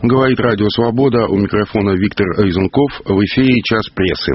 Говорит Радио Свобода, у микрофона Виктор Изунков, в эфире «Час прессы».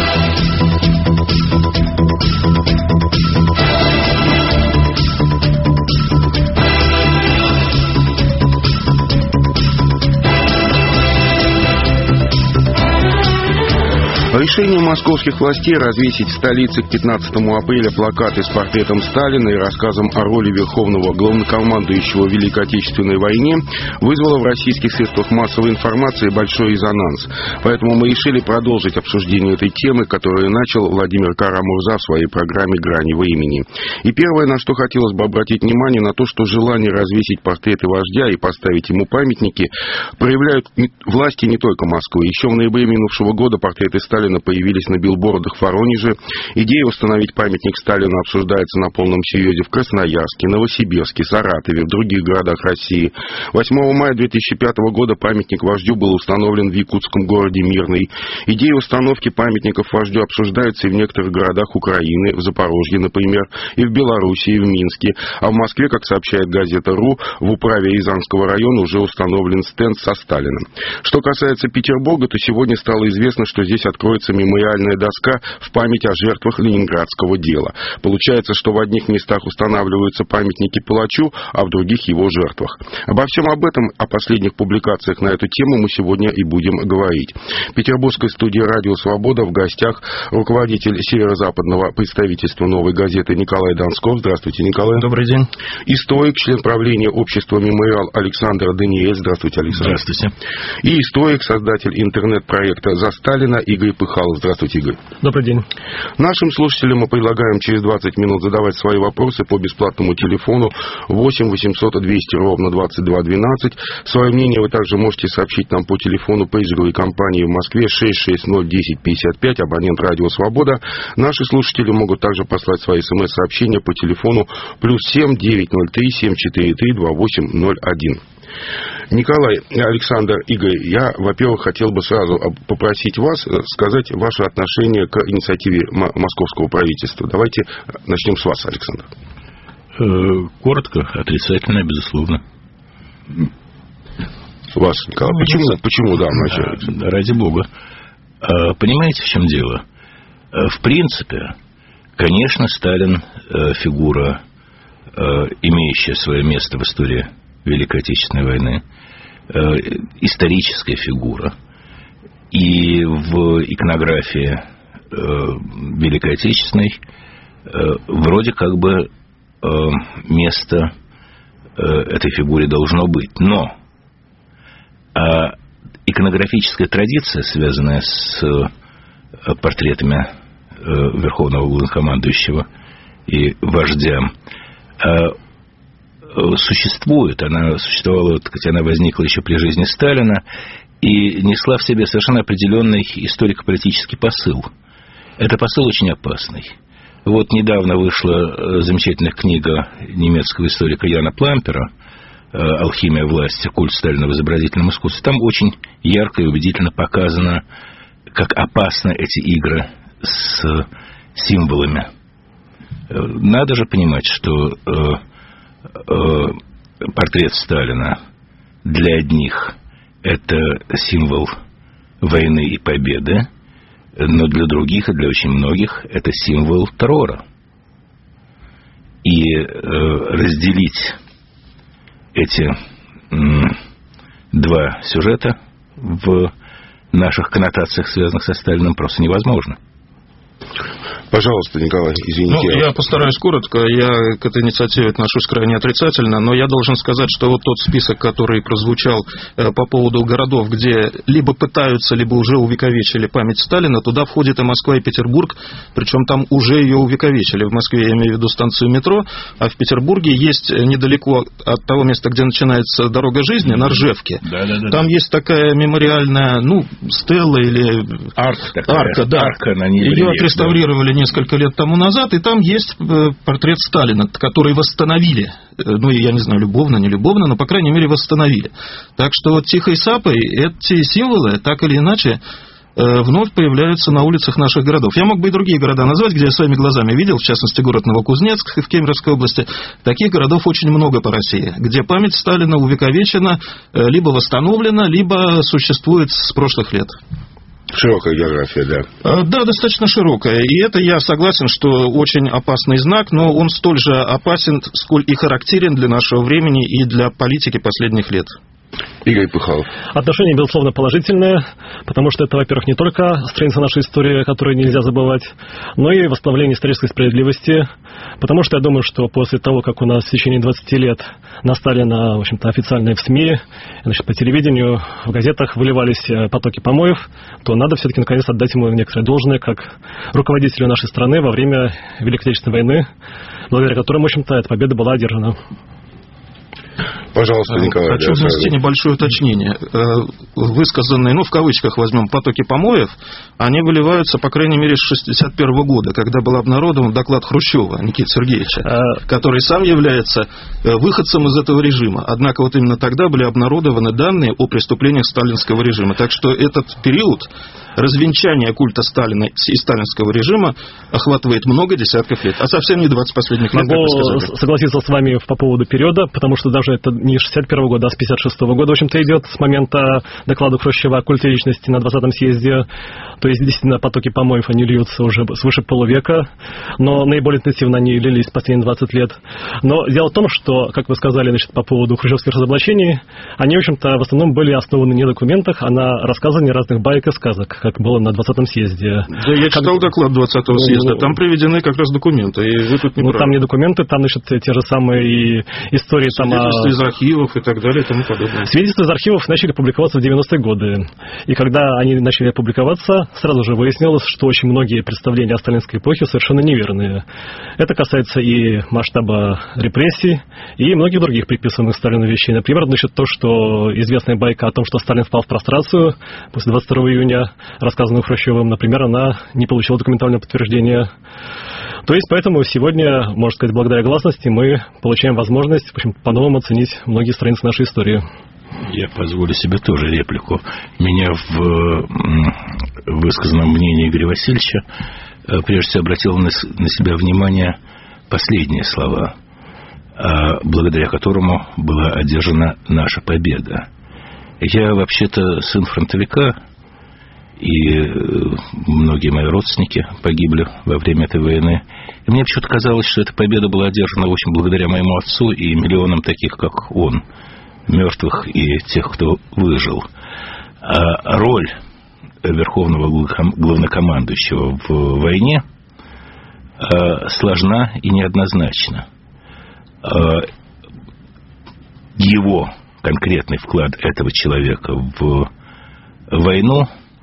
Решение московских властей развесить в столице к 15 апреля плакаты с портретом Сталина и рассказом о роли верховного главнокомандующего в Великой Отечественной войне вызвало в российских средствах массовой информации большой резонанс. Поэтому мы решили продолжить обсуждение этой темы, которую начал Владимир Кара-Мурза в своей программе «Грани времени». И первое, на что хотелось бы обратить внимание, на то, что желание развесить портреты вождя и поставить ему памятники проявляют власти не только Москвы. Еще в ноябре минувшего года портреты Сталина появились на билбордах в Воронеже. Идея установить памятник Сталину обсуждается на полном серьезе в Красноярске, Новосибирске, Саратове, в других городах России. 8 мая 2005 года памятник вождю был установлен в якутском городе Мирный. Идея установки памятников вождю обсуждается и в некоторых городах Украины, в Запорожье, например, и в Белоруссии, и в Минске. А в Москве, как сообщает газета «РУ», в управе Рязанского района уже установлен стенд со Сталиным. Что касается Петербурга, то сегодня стало известно, что здесь откроется мемориальная доска в память о жертвах Ленинградского дела. Получается, что в одних местах устанавливаются памятники палачу, а в других его жертвах. Обо всем об этом, о последних публикациях на эту тему мы сегодня и будем говорить. В петербургской студии «Радио Свобода» в гостях руководитель северо-западного представительства «Новой газеты» Николай Донсков. Здравствуйте, Николай. Добрый день. Историк, член правления общества «Мемориал» Александр Даниэль. Здравствуйте, Александр. Здравствуйте. И историк, создатель интернет-проекта «За Сталина» Игорь Пыхалов. Здравствуйте, Игорь. Добрый день. Нашим слушателям мы предлагаем через 20 минут задавать свои вопросы по бесплатному телефону 8 800 200 ровно 22 12. Свое мнение вы также можете сообщить нам по телефону пейджеровой компании в Москве 660 10 55, абонент «Радио Свобода». Наши слушатели могут также послать свои смс-сообщения по телефону +7 903 743 2801. Николай, Александр, Игорь, я, во-первых, хотел бы сразу попросить вас сказать ваше отношение к инициативе московского правительства. Давайте начнем с вас, Александр. Коротко, отрицательно, безусловно. Вас, Николай, почему да, вначале? Ради бога. Понимаете, в чем дело? В принципе, конечно, Сталин фигура, имеющая свое место в истории Великой Отечественной войны, историческая фигура. И в иконографии Великой Отечественной вроде как бы место этой фигуре должно быть. Но иконографическая традиция, связанная с портретами верховного главнокомандующего и вождя, существует. Она существовала, так сказать, она возникла еще при жизни Сталина и несла в себе совершенно определенный историко-политический посыл. Это посыл очень опасный. Вот недавно вышла замечательная книга немецкого историка Яна Плампера «Алхимия власти. Культ Сталина в изобразительном искусстве». Там очень ярко и убедительно показано, как опасны эти игры с символами. Надо же понимать, что портрет Сталина для одних – это символ войны и победы, но для других и для очень многих это символ террора. И разделить эти два сюжета в наших коннотациях, связанных со Сталиным, просто невозможно. Пожалуйста, Николай, извините. Я постараюсь коротко. Я к этой инициативе отношусь крайне отрицательно, но я должен сказать, что вот тот список, который прозвучал по поводу городов, где либо пытаются, либо уже увековечили память Сталина, туда входит и Москва, и Петербург, причем там уже ее увековечили. В Москве я имею в виду станцию метро, а в Петербурге есть недалеко от того места, где начинается дорога жизни, на Ржевке. Там есть такая мемориальная, стелла или арка, да. Ее отреставрировали несколько лет тому назад, и там есть портрет Сталина, который восстановили. Я не знаю, любовно, не любовно, но, по крайней мере, восстановили. Так что тихой сапой эти символы, так или иначе, вновь появляются на улицах наших городов. Я мог бы и другие города назвать, где я своими глазами видел, в частности, город Новокузнецк в Кемеровской области. Таких городов очень много по России, где память Сталина увековечена, либо восстановлена, либо существует с прошлых лет. Широкая география, да. Да, достаточно широкая. И это, я согласен, что очень опасный знак, но он столь же опасен, сколь и характерен для нашего времени и для политики последних лет. Игорь Пыхалов. Отношения, безусловно, положительные, потому что это, во-первых, не только страница нашей истории, которую нельзя забывать, но и восстановление исторической справедливости, потому что я думаю, что после того, как у нас в течение 20 лет на Сталина, в общем-то, официально в СМИ, значит, по телевидению, в газетах выливались потоки помоев, то надо все-таки, наконец, отдать ему некоторое должное, как руководителю нашей страны во время Великой Отечественной войны, благодаря которой, в общем-то, эта победа была одержана. Пожалуйста, Николай. Хочу внести небольшое уточнение. Высказанные, в кавычках возьмем, потоки помоев, они выливаются, по крайней мере, с 1961 года, когда был обнародован доклад Хрущева Никиты Сергеевича, который сам является выходцем из этого режима. Однако вот именно тогда были обнародованы данные о преступлениях сталинского режима. Так что этот период развенчания культа Сталина и сталинского режима охватывает много десятков лет, а совсем не 20 последних лет, как вы сказали. Согласиться с вами по поводу периода, потому что даже это не 61 года, а с 56 года, в общем-то, идет с момента доклада Хрущева о культе личности на 20-м съезде. То есть, действительно, потоки помоев, они льются уже свыше полувека, но наиболее интенсивно они лились последние 20 лет. Но дело в том, что, как вы сказали, значит, по поводу хрущевских разоблачений, они, в общем-то, в основном были основаны не на документах, а на рассказывании разных баек и сказок, как было на 20-м съезде. Да, я читал доклад 20-го съезда, там приведены как раз документы, и вы тут не правы. Там не документы, там, значит, те же самые истории... Свидетельства из архивов и так далее и тому подобное. Свидетельства из архивов начали публиковаться в 90-е годы. И когда они начали публиковаться, сразу же выяснилось, что очень многие представления о сталинской эпохе совершенно неверные. Это касается и масштаба репрессий, и многих других приписанных Сталину вещей. Например, значит, то, что известная байка о том, что Сталин впал в прострацию после 22 июня, рассказанную Хрущевым, например, она не получила документального подтверждения. То есть, поэтому сегодня, можно сказать, благодаря гласности, мы получаем возможность, в общем, по-новому оценить многие страницы нашей истории. Я позволю себе тоже реплику. Меня в высказанном мнении Игоря Васильевича прежде всего обратило на себя внимание последние слова, благодаря которому была одержана наша победа. Я вообще-то сын фронтовика, и многие мои родственники погибли во время этой войны. И мне почему-то казалось, что эта победа была одержана очень благодаря моему отцу и миллионам таких, как он, мертвых и тех, кто выжил. А роль верховного главнокомандующего в войне сложна и неоднозначна. Его конкретный вклад этого человека в войну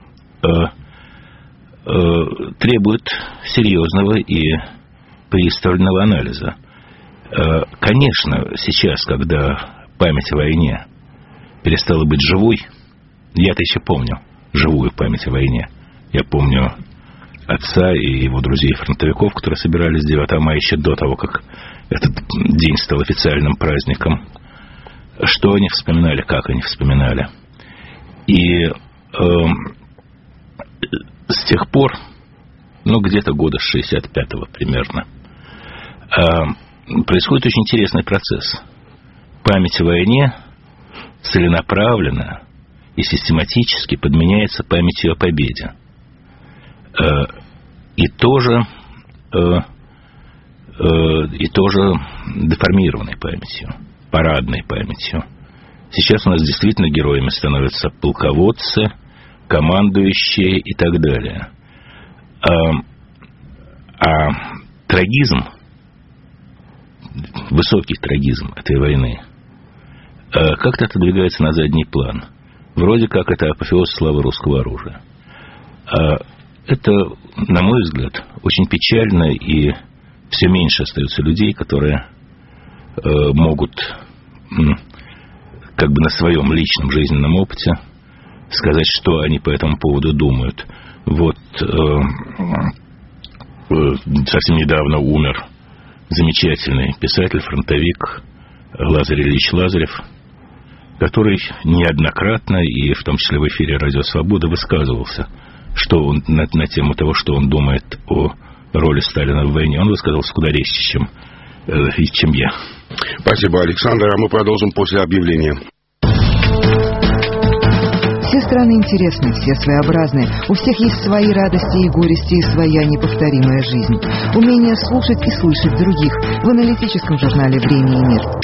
требует серьезного и пристального анализа. Конечно, сейчас, когда память о войне перестала быть живой, я-то еще помню живую память о войне. Я помню отца и его друзей-фронтовиков, которые собирались 9 мая еще до того, как этот день стал официальным праздником. Что они вспоминали, как они вспоминали. И с тех пор, где-то года с 65-го примерно, происходит очень интересный процесс. Память о войне целенаправленно и систематически подменяется памятью о победе. И тоже деформированной памятью, парадной памятью. Сейчас у нас действительно героями становятся полководцы, командующие и так далее. А трагизм, высокий трагизм этой войны как-то отодвигается на задний план. Вроде как это апофеоз славы русского оружия. Это, на мой взгляд, очень печально, и все меньше остается людей, которые могут как бы на своем личном жизненном опыте сказать, что они по этому поводу думают. Вот совсем недавно умер замечательный писатель, фронтовик Лазарь Ильич Лазарев, который неоднократно, и в том числе в эфире «Радио Свобода», высказывался что он на тему того, что он думает о роли Сталина в войне, он высказался куда резче, чем я. Спасибо, Александр. А мы продолжим после объявления. Все страны интересны, все своеобразны. У всех есть свои радости и горести, и своя неповторимая жизнь. Умение слушать и слышать других в аналитическом журнале «Время и мир».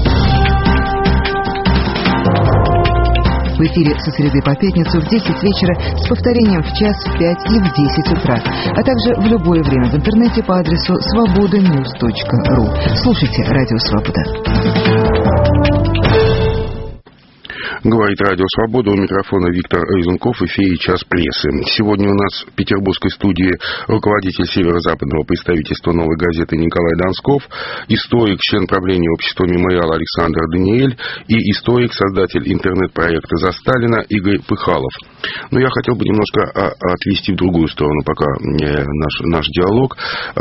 В эфире со среды по пятницу в 10 вечера с повторением в час, в 5 и в 10 утра. А также в любое время в интернете по адресу svobodanews.ru. Слушайте «Радио Свобода». Говорит Радио Свобода, у микрофона Виктор Резунков, в эфире «Час прессы». Сегодня у нас в петербургской студии руководитель северо-западного представительства «Новой газеты» Николай Донсков, историк, член правления общества «Мемориал» Александр Даниэль и историк, создатель интернет-проекта «За Сталина» Игорь Пыхалов. Но я хотел бы немножко отвести в другую сторону пока наш диалог.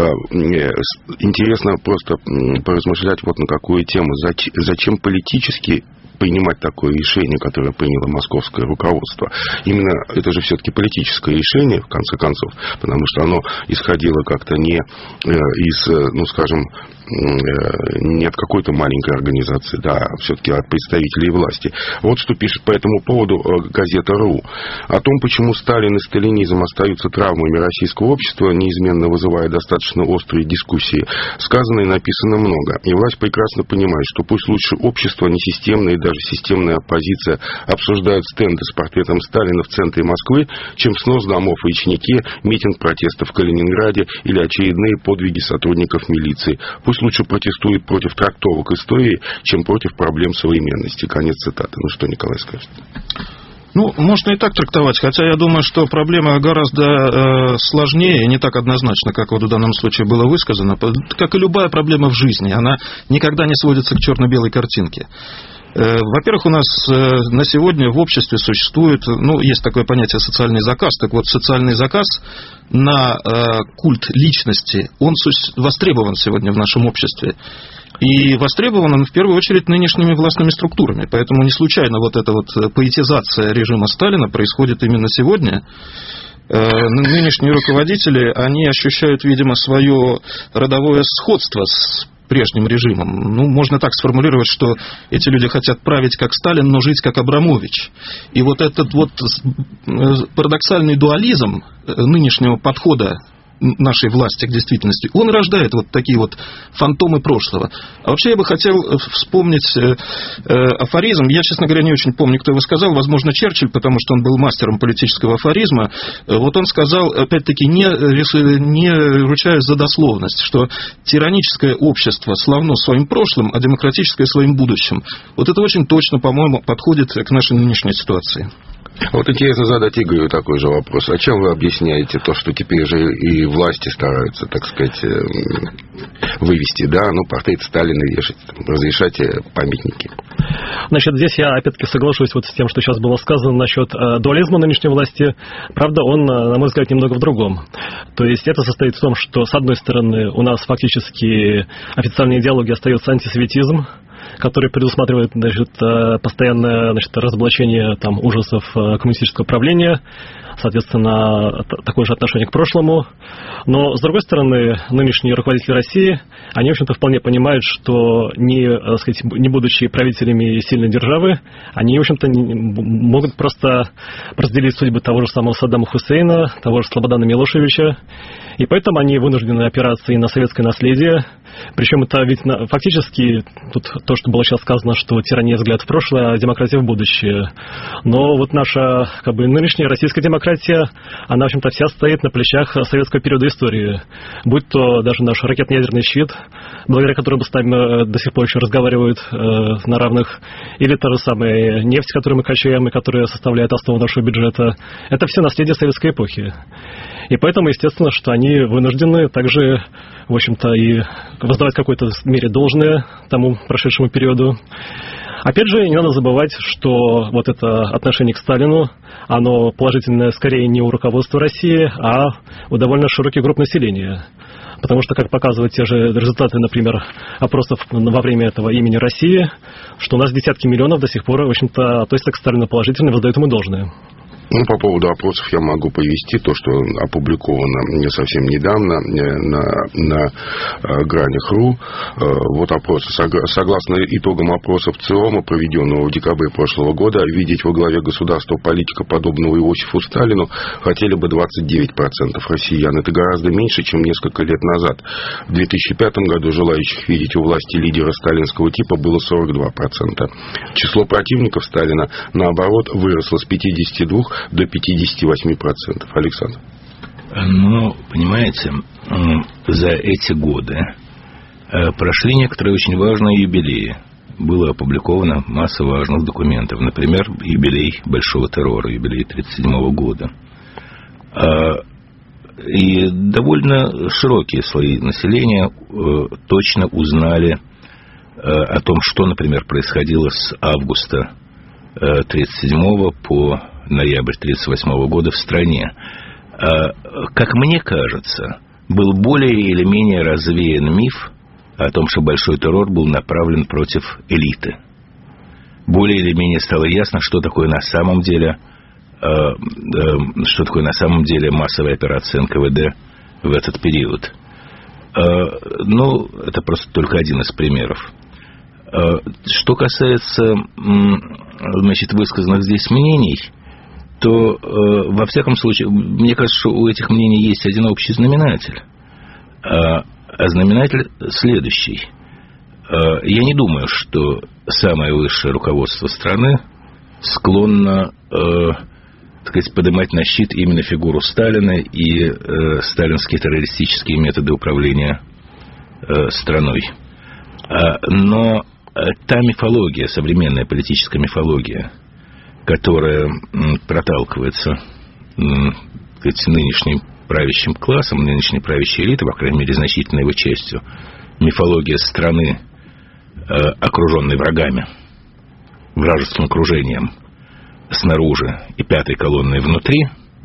Интересно просто поразмышлять вот на какую тему. Зачем политически принимать такое решение, которое приняло московское руководство? Именно это же все-таки политическое решение, в конце концов, потому что оно исходило как-то не из, ну, скажем, не от какой-то маленькой организации, да, а все-таки от представителей власти. Вот что пишет по этому поводу газета «РУ». О том, почему Сталин и сталинизм остаются травмами российского общества, неизменно вызывая достаточно острые дискуссии, сказано и написано много. И власть прекрасно понимает, что пусть лучше общество, не системное и даже системная оппозиция обсуждают стенды с портретом Сталина в центре Москвы, чем снос домов в Ичняке, митинг протеста в Калининграде или очередные подвиги сотрудников милиции. Пусть лучше протестуют против трактовок истории, чем против проблем современности. Конец цитаты. Ну что, Николай, скажет? Ну, можно и так трактовать, хотя я думаю, что проблема гораздо сложнее и не так однозначно, как вот в данном случае было высказано. Как и любая проблема в жизни, она никогда не сводится к черно-белой картинке. Во-первых, у нас на сегодня в обществе существует, ну, есть такое понятие социальный заказ. Так вот, социальный заказ на культ личности, он востребован сегодня в нашем обществе. И востребован он в первую очередь нынешними властными структурами. Поэтому не случайно вот эта вот поэтизация режима Сталина происходит именно сегодня. Нынешние руководители, они ощущают, видимо, свое родовое сходство с прежним режимом. Ну, можно так сформулировать, что эти люди хотят править как Сталин, но жить как Абрамович. И вот этот вот парадоксальный дуализм нынешнего подхода нашей власти к действительности, он рождает вот такие вот фантомы прошлого. А вообще я бы хотел вспомнить афоризм. Я, честно говоря, не очень помню, кто его сказал. Возможно, Черчилль, потому что он был мастером политического афоризма. Вот он сказал, опять-таки, не ручаясь за дословность, что тираническое общество славно своим прошлым, а демократическое своим будущим. Вот это очень точно, по-моему, подходит к нашей нынешней ситуации. Вот интересно задать Игорю такой же вопрос. А чем вы объясняете то, что теперь же и власти стараются, так сказать, вывести, да, ну, портрет Сталина вешать, разрешать памятники? Значит, здесь я опять-таки соглашусь вот с тем, что сейчас было сказано насчет дуализма нынешней власти. Правда, он, на мой взгляд, немного в другом. То есть это состоит в том, что, с одной стороны, у нас фактически официальной идеологией остается антисоветизм, который предусматривает, значит, постоянное, значит, разоблачение там ужасов коммунистического правления, соответственно, такое же отношение к прошлому. Но, с другой стороны, нынешние руководители России, они, в общем-то, вполне понимают, что не будучи правителями сильной державы, они, в общем-то, могут просто разделить судьбы того же самого Саддама Хусейна, того же Слободана Милошевича, и поэтому они вынуждены опираться и на советское наследие. Причем это ведь фактически тут то, что было сейчас сказано, что тирания взгляд в прошлое, а демократия в будущее. Но вот наша, как бы, нынешняя российская демократия, она, в общем-то, вся стоит на плечах советского периода истории. Будь то даже наш ракетно-ядерный щит, благодаря которому с нами до сих пор еще разговаривают на равных, или та же самая нефть, которую мы качаем и которая составляет основу нашего бюджета. Это все наследие советской эпохи. И поэтому, естественно, что они вынуждены также, в общем-то, и воздавать в какой-то мере должное тому прошедшему периоду. Опять же, не надо забывать, что вот это отношение к Сталину, оно положительное скорее не у руководства России, а у довольно широких групп населения. Потому что, как показывают те же результаты, например, опросов во время этого имени России, что у нас десятки миллионов до сих пор, в общем-то, относятся к Сталину положительно и воздают ему должное. Ну, по поводу опросов я могу привести то, что опубликовано не совсем недавно на гранях.ру. Вот опросы. Согласно итогам опросов ЦИОМа, проведенного в декабре прошлого года, видеть во главе государства политика, подобного Иосифу Сталину, хотели бы 29% россиян. Это гораздо меньше, чем несколько лет назад. В 2005 году желающих видеть у власти лидера сталинского типа было 42%. Число противников Сталина, наоборот, выросло с 52 до 58%. Александр. Ну, понимаете, за эти годы прошли некоторые очень важные юбилеи. Была опубликована масса важных документов. Например, юбилей Большого террора, юбилей 1937 года. И довольно широкие слои населения точно узнали о том, что, например, происходило с августа 1937 по ноябрь 1938 года в стране. Как мне кажется, был более или менее развеян миф о том, что большой террор был направлен против элиты. Более или менее стало ясно, что такое на самом деле массовая операция НКВД в этот период. Ну, это просто только один из примеров. Что касается, значит, высказанных здесь мнений, то, во всяком случае, мне кажется, что у этих мнений есть один общий знаменатель. А знаменатель следующий. Я не думаю, что самое высшее руководство страны склонно, так сказать, поднимать на щит именно фигуру Сталина и сталинские террористические методы управления страной. Но та мифология, современная политическая мифология, которая проталкивается, так сказать, нынешним правящим классом, нынешней правящей элитой, по крайней мере, значительной его частью, мифология страны, окруженной врагами, вражеским окружением снаружи и пятой колонной внутри,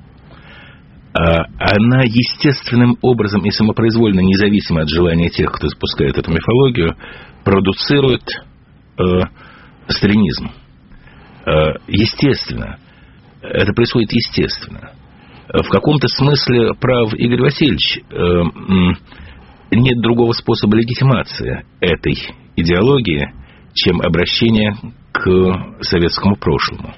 она естественным образом и самопроизвольно, независимо от желания тех, кто запускает эту мифологию, продуцирует сталинизм. Естественно. Это происходит естественно. В каком-то смысле прав Игорь Васильевич. Нет другого способа легитимации этой идеологии, чем обращение к советскому прошлому.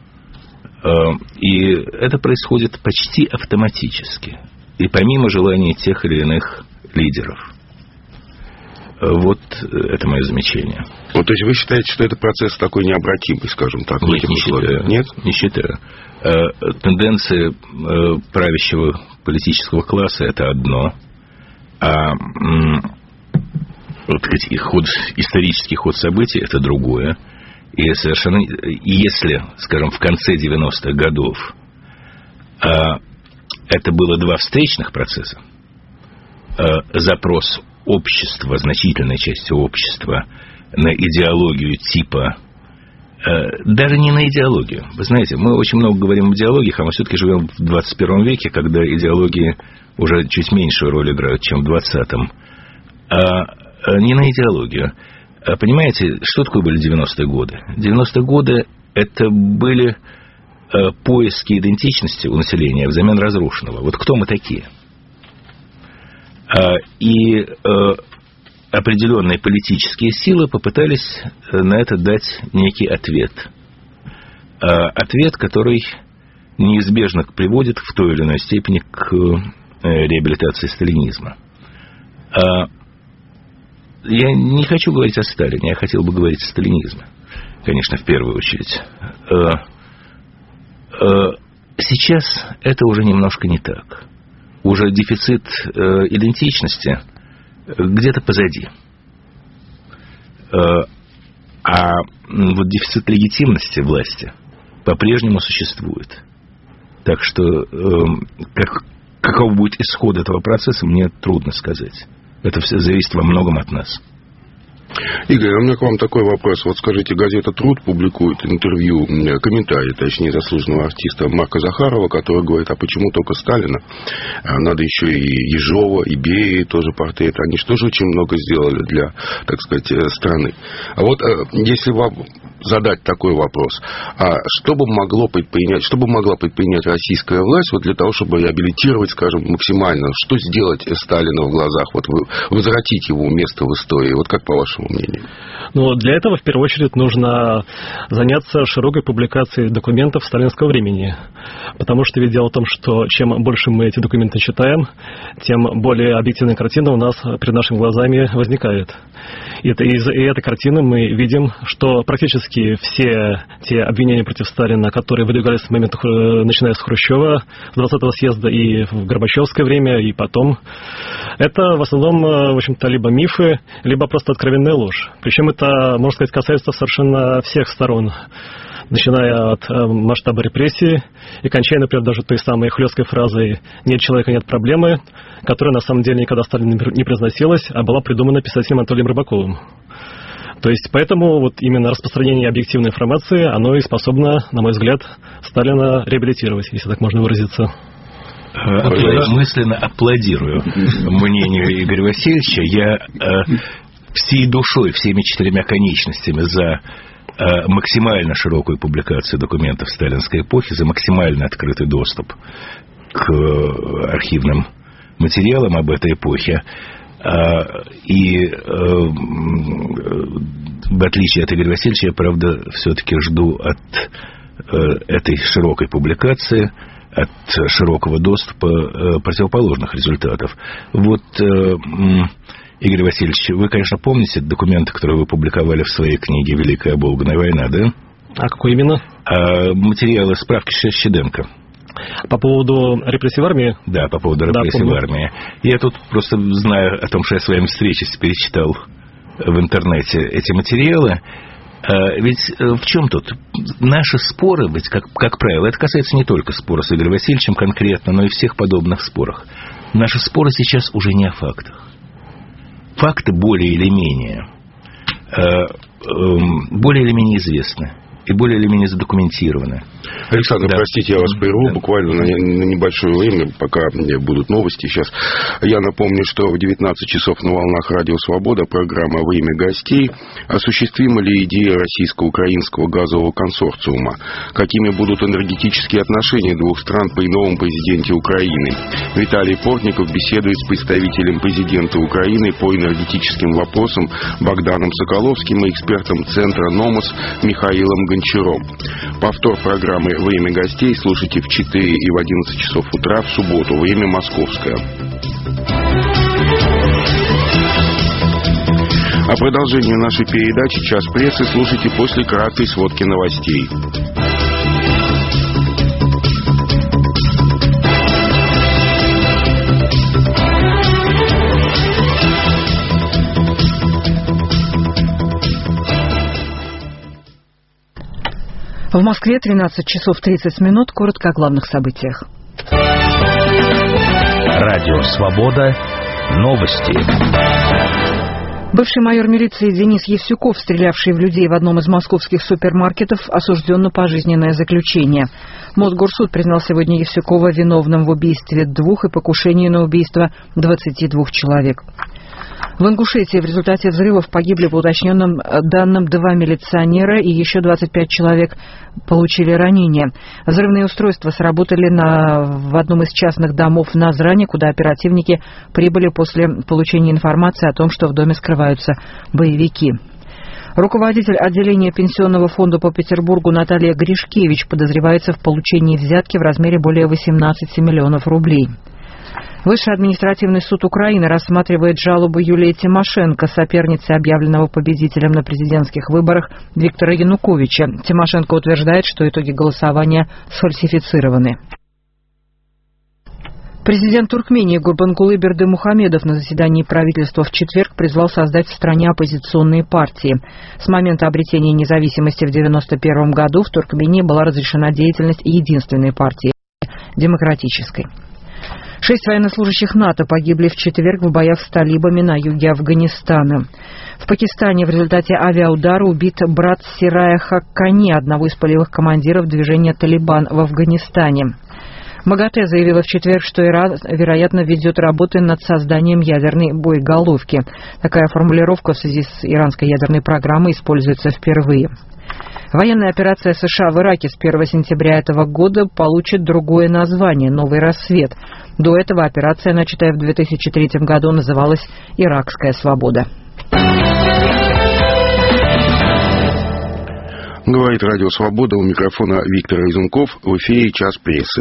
И это происходит почти автоматически. И помимо желаний тех или иных лидеров. Вот это мое замечание. Вот, то есть вы считаете, что это процесс такой необратимый, скажем так? Нет, не считаю. Нет? Не считаю. Тенденции правящего политического класса – это одно. А вот, исторический ход событий – это другое. И совершенно, если, скажем, в конце 90-х годов это было два встречных процесса, запрос общества, значительной части общества, на идеологию типа, даже не на идеологию. Вы знаете, мы очень много говорим об идеологиях, а мы все-таки живем в 21 веке, когда идеологии уже чуть меньшую роль играют, чем в 20-м. Не на идеологию. Понимаете, что такое были 90-е годы? 90-е годы – это были поиски идентичности у населения взамен разрушенного. Вот кто мы такие? И определенные политические силы попытались на это дать некий ответ. Ответ, который неизбежно приводит в той или иной степени к реабилитации сталинизма. Я не хочу говорить о Сталине, я хотел бы говорить о сталинизме, конечно, в первую очередь. Сейчас это уже немножко не так. Уже дефицит идентичности где-то позади. А вот дефицит легитимности власти по-прежнему существует. Так что каков будет исход этого процесса, мне трудно сказать. Это все зависит во многом от нас. Игорь, у меня к вам такой вопрос. Вот скажите, газета «Труд» публикует интервью, комментарий, точнее, заслуженного артиста Марка Захарова, который говорит, а почему только Сталина? Надо еще и Ежова, и Берии тоже портрет. Они же тоже очень много сделали для, так сказать, страны. А вот если задать такой вопрос. А что бы могла предпринять российская власть вот для того, чтобы реабилитировать, скажем, максимально, что сделать Сталина в глазах, вот возвратить его место в истории? Вот как по вашему мнению? Ну, для этого, в первую очередь, нужно заняться широкой публикацией документов сталинского времени. Потому что ведь дело в том, что чем больше мы эти документы читаем, тем более объективная картина у нас перед нашими глазами возникает. И из этой картины мы видим, что практически все те обвинения против Сталина, которые выдвигались с момента, начиная с Хрущева, с 20-го съезда и в Горбачевское время, и потом, это в основном, в общем-то, либо мифы, либо просто откровенная ложь. Причем это, можно сказать, касается совершенно всех сторон, начиная от масштаба репрессий и кончая, например, даже той самой хлесткой фразой «нет человека, нет проблемы», которая на самом деле никогда Сталину не произносилась, а была придумана писателем Анатолием Рыбаковым. То есть, поэтому вот именно распространение объективной информации, оно и способно, на мой взгляд, Сталина реабилитировать, если так можно выразиться. Я мысленно аплодирую мнению Игоря Васильевича. Я всей душой, всеми 4 конечностями за максимально широкую публикацию документов сталинской эпохи, за максимально открытый доступ к архивным материалам об этой эпохе. И в отличие от Игоря Васильевича, я, правда, все-таки жду от этой широкой публикации, от широкого доступа противоположных результатов. Вот, Игорь Васильевич, вы, конечно, помните документы, которые вы публиковали в своей книге «Великая Оболганная война», да? А какой именно? Материалы, справки Щеденко. По поводу репрессий в армии? Да, по поводу репрессий в армии. Я тут просто знаю о том, что я с вами встречусь, перечитал в интернете эти материалы. Ведь в чем тут? Наши споры, ведь, как правило, это касается не только спора с Игорем Васильевичем конкретно, но и всех подобных спорах. Наши споры сейчас уже не о фактах. Факты более или менее известны и более или менее задокументированы. Александр, да. Простите, я вас прерву буквально на небольшое время, пока будут новости сейчас. Я напомню, что в 19 часов на волнах Радио Свобода программа «Время гостей». Осуществима ли идея российско-украинского газового консорциума? Какими будут энергетические отношения двух стран при новом президенте Украины? Виталий Портников беседует с представителем президента Украины по энергетическим вопросам Богданом Соколовским и экспертом Центра «Номос» Михаилом Гончаром. Повтор программы «Время гостей» слушайте в 4 и в 11 часов утра в субботу. Время московское. А продолжение нашей передачи «Час прессы» слушайте после краткой сводки новостей. В Москве 13 часов 30 минут. Коротко о главных событиях. Радио «Свобода». Новости. Бывший майор милиции Денис Евсюков, стрелявший в людей в одном из московских супермаркетов, осужден на пожизненное заключение. Мосгорсуд признал сегодня Евсюкова виновным в убийстве 2 и покушении на убийство 22 человек. В Ингушетии в результате взрывов погибли, по уточненным данным, 2 милиционера и еще 25 человек получили ранения. Взрывные устройства сработали в одном из частных домов в Назране, куда оперативники прибыли после получения информации о том, что в доме скрываются боевики. Руководитель отделения Пенсионного фонда по Петербургу Наталья Гришкевич подозревается в получении взятки в размере более 18 миллионов рублей. Высший административный суд Украины рассматривает жалобу Юлии Тимошенко, соперницы объявленного победителем на президентских выборах Виктора Януковича. Тимошенко утверждает, что итоги голосования сфальсифицированы. Президент Туркмении Гурбангулы Бердымухамедов на заседании правительства в четверг призвал создать в стране оппозиционные партии. С момента обретения независимости в 1991 году в Туркмении была разрешена деятельность единственной партии – демократической. 6 военнослужащих НАТО погибли в четверг в боях с талибами на юге Афганистана. В Пакистане в результате авиаудара убит брат Сирая Хаккани, одного из полевых командиров движения «Талибан» в Афганистане. МАГАТЭ заявила в четверг, что Иран, вероятно, ведет работы над созданием ядерной боеголовки. Такая формулировка в связи с иранской ядерной программой используется впервые. Военная операция США в Ираке с 1 сентября этого года получит другое название – «Новый рассвет». До этого операция, начатая в 2003 году, называлась «Иракская свобода». Говорит Радио Свобода, у микрофона Виктор Изунков, в эфире «Час прессы».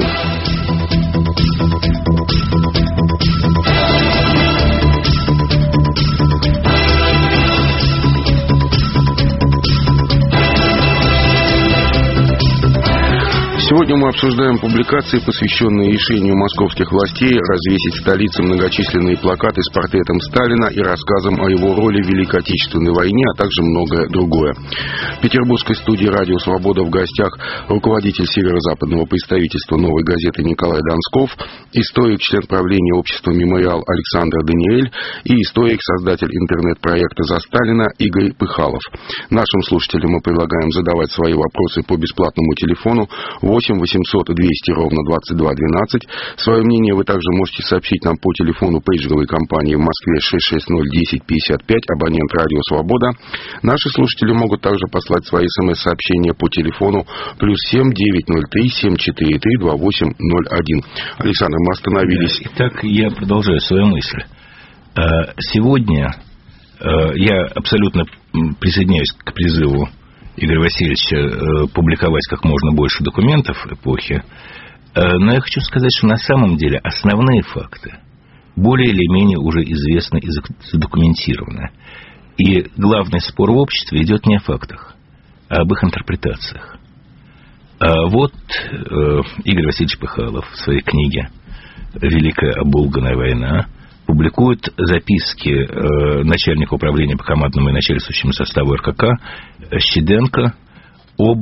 Сегодня мы обсуждаем публикации, посвященные решению московских властей развесить в столице многочисленные плакаты с портретом Сталина и рассказом о его роли в Великой Отечественной войне, а также многое другое. В петербургской студии «Радио Свобода» в гостях руководитель северо-западного представительства «Новой газеты» Николай Донсков, историк, член правления общества «Мемориал» Александр Даниэль и историк, создатель интернет-проекта «За Сталина» Игорь Пыхалов. Нашим слушателям мы предлагаем задавать свои вопросы по бесплатному телефону 8 800 200 ровно 22 12. Свое мнение вы также можете сообщить нам по телефону пейджеровой компании в Москве 660 10 55, абонент «Радио Свобода». Наши слушатели могут также послать свои смс-сообщения по телефону +7 903 743 2801. Александр, мы остановились. Итак, я продолжаю свою мысль. Сегодня я абсолютно присоединяюсь к призыву Игоря Васильевича публиковать как можно больше документов эпохи. Но я хочу сказать, что на самом деле основные факты более или менее уже известны и задокументированы. И главный спор в обществе идет не о фактах, а об их интерпретациях. Вот Игорь Васильевич Пыхалов в своей книге «Великая оболганная война» публикует записки начальника управления по командному и начальствующему составу РКК Щеденко об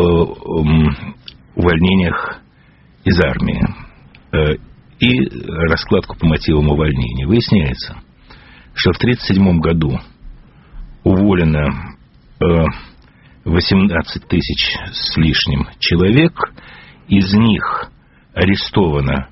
увольнениях из армии и раскладку по мотивам увольнения. Выясняется, что в 1937 году уволено 18 тысяч с лишним человек, из них арестовано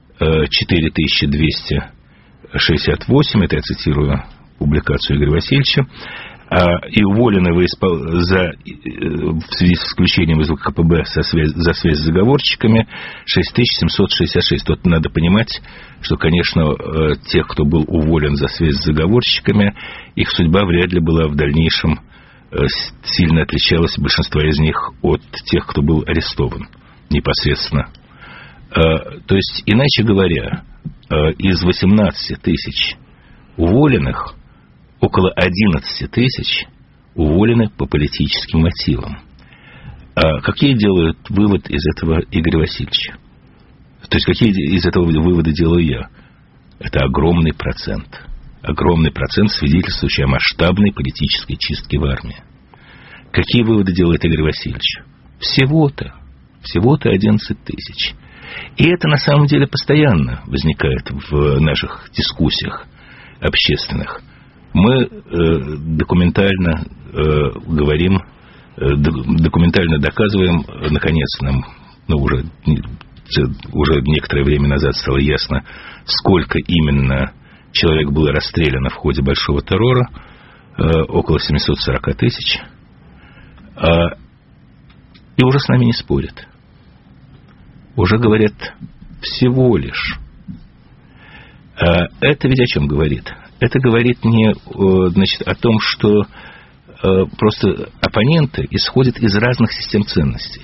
4268, это я цитирую публикацию Игоря Васильевича, и уволены в связи с исключением из ВКПБ за связь с заговорщиками 6766. Тут надо понимать, что, конечно, тех, кто был уволен за связь с заговорщиками, их судьба вряд ли была в дальнейшем сильно отличалась, большинство из них, от тех, кто был арестован непосредственно. То есть, иначе говоря, из 18 тысяч уволенных около 11 тысяч уволены по политическим мотивам. Какие делают вывод из этого Игорь Васильевич? То есть, какие из этого выводы делаю я? Это огромный процент. Огромный процент, свидетельствующий о масштабной политической чистке в армии. Какие выводы делает Игорь Васильевич? Всего-то 11 тысяч. И это на самом деле постоянно возникает в наших дискуссиях общественных. Мы документально говорим, документально доказываем, наконец нам, уже некоторое время назад стало ясно, сколько именно человек было расстреляно в ходе Большого террора, около 740 тысяч, и уже с нами не спорят. Уже говорят всего лишь. Это ведь о чем говорит? Это говорит не, о том, что просто оппоненты исходят из разных систем ценностей.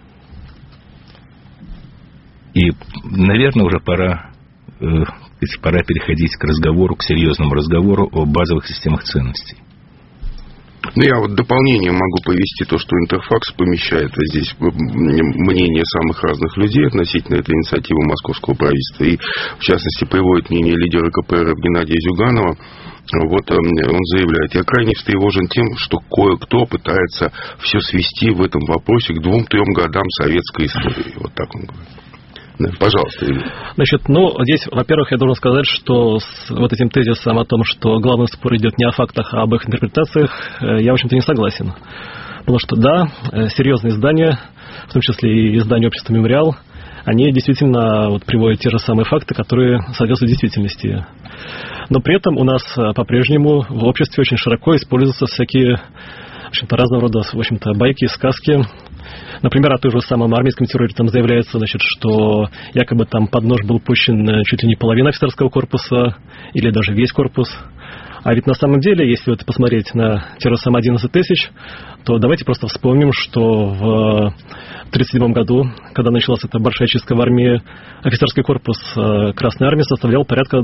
И, наверное, уже пора переходить к серьезному разговору о базовых системах ценностей. Я дополнение могу повести то, что Интерфакс помещает здесь мнение самых разных людей относительно этой инициативы московского правительства. И, в частности, приводит мнение лидера КПРФ Геннадия Зюганова. Вот он заявляет: я крайне встревожен тем, что кое-кто пытается все свести в этом вопросе к 2-3 годам советской истории. Вот так он говорит. Да, пожалуйста, Игорь. Значит, здесь, во-первых, я должен сказать, что с вот этим тезисом о том, что главный спор идет не о фактах, а об их интерпретациях, я, в общем-то, не согласен. Потому что, да, серьезные издания, в том числе и издание общества «Мемориал», они действительно приводят те же самые факты, которые соответствуют действительности. Но при этом у нас по-прежнему в обществе очень широко используются всякие разного рода, в общем-то, байки, сказки. Например, о той же самом армейском терроре там заявляется, что якобы там под нож был пущен чуть ли не половина офицерского корпуса или даже весь корпус. А ведь на самом деле, если вот посмотреть на те же самые 11 тысяч, то давайте просто вспомним, что в 1937 году, когда началась эта большая чистка в армии, офицерский корпус Красной Армии составлял порядка